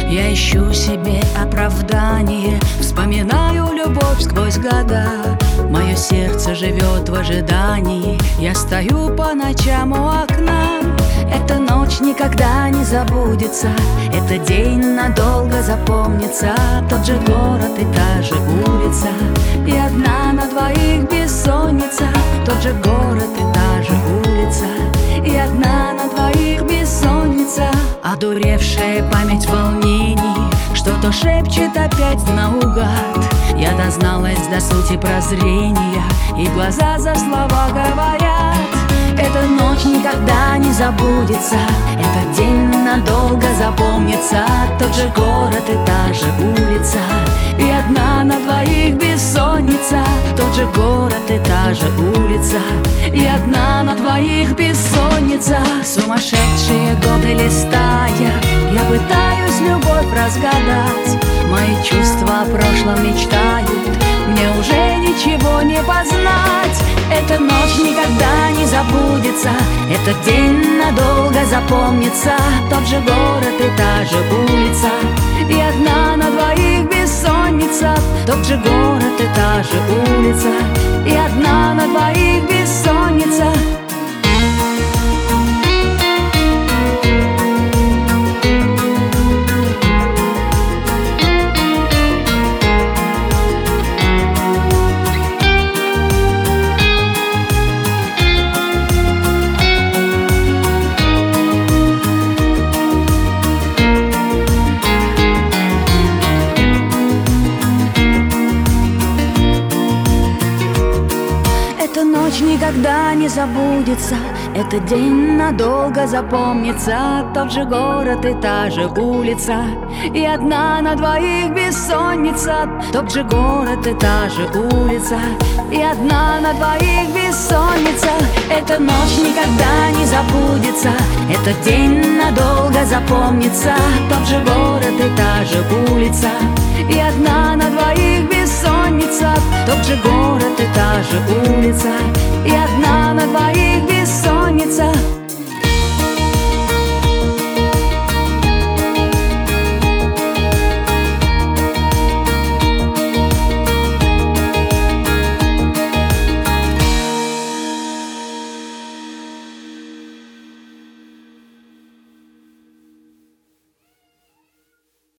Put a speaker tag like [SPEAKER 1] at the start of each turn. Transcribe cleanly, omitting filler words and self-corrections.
[SPEAKER 1] Я ищу себе оправдание, вспоминаю любовь сквозь года. Мое сердце живет в ожидании, я стою по ночам у окна. Эта ночь никогда не забудется, этот день надолго запомнится. Тот же город и та же улица, и одна на двоих бессонница. Тот же город и та же улица, и одна на двоих бессонница. Одуревшая память волнений что-то шепчет опять наугад. Я дозналась до сути прозрения, и глаза за слова говорят. Эта ночь никогда не забудется, этот день надолго запомнится. Тот же город и та же улица, и одна на двоих бессонница. Тот же город и та же улица, и одна на двоих бессонница. Сумасшедшие годы листая, я пытаюсь любовь разгадать. Мои чувства о прошлом мечтают, мне уже ничего не познать. Эта ночь никогда не забудется, этот день надолго запомнится. Тот же город и та же улица, и одна на двоих бессонница. Тот же город и та же улица, и одна на двоих бессонница. Эта ночь никогда не забудется, этот день надолго запомнится. Тот же город и та же улица, и одна на двоих бессонница. Тот же город и та же улица, и одна на двоих бессонница. Эта ночь никогда не забудется, этот день надолго запомнится. Тот же город и та же улица, и одна на двоих бессонница. Тот же город и та же улица, и одна